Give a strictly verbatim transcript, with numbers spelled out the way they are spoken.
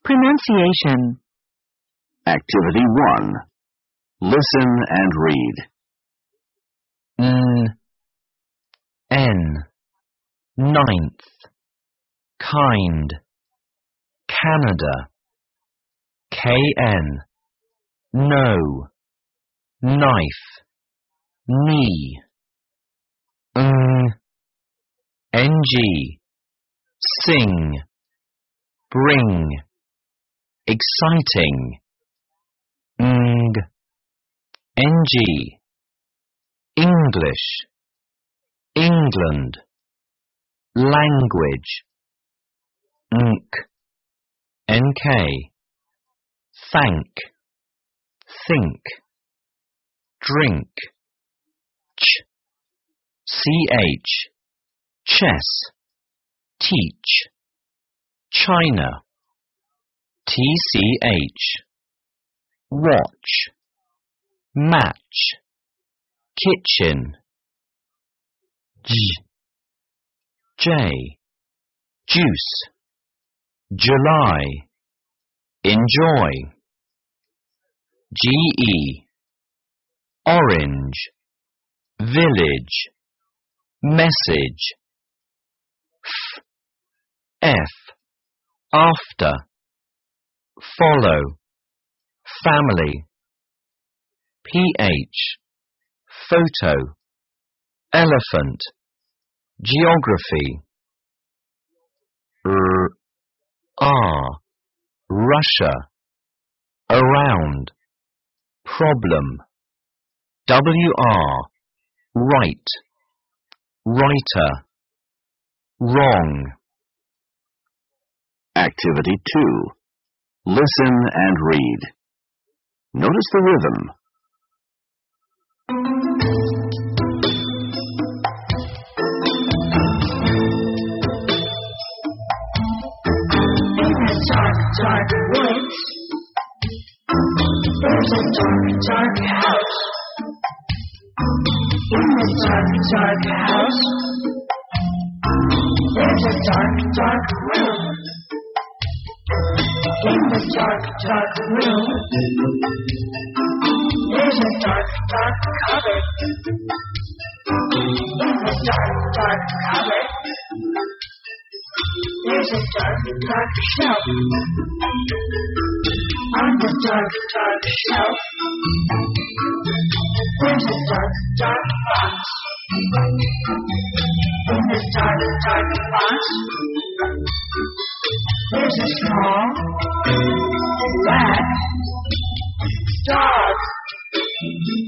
Pronunciation. Activity one. Listen and read. N, N, ninth, kind, Canada. K N, no, knife, knee. Ng, N G, sing, bring, exciting. Ng, N G, English, England, language. Nk, N K, thank, think, drink. Ch, C H, chess, teach. China. T C H, watch, match, kitchen. J, J, juice, July, enjoy. G E, orange, village, message. F, F, after, follow, family. P H, photo, elephant, geography. R, R, Russia, around, problem. W R, right, writer, wrong. Activity two. Listen and read. Notice the rhythm. In the dark, dark woods, there's a dark, dark house. In the dark, dark house, there's a dark, dark room. In the dark, dark room, there's a dark, dark cupboard. In the dark, dark cupboard, there's a dark, dark shelf. On the dark, dark shelf, there's a dark, dark box. In the dark, dark box, there's a small, black dog.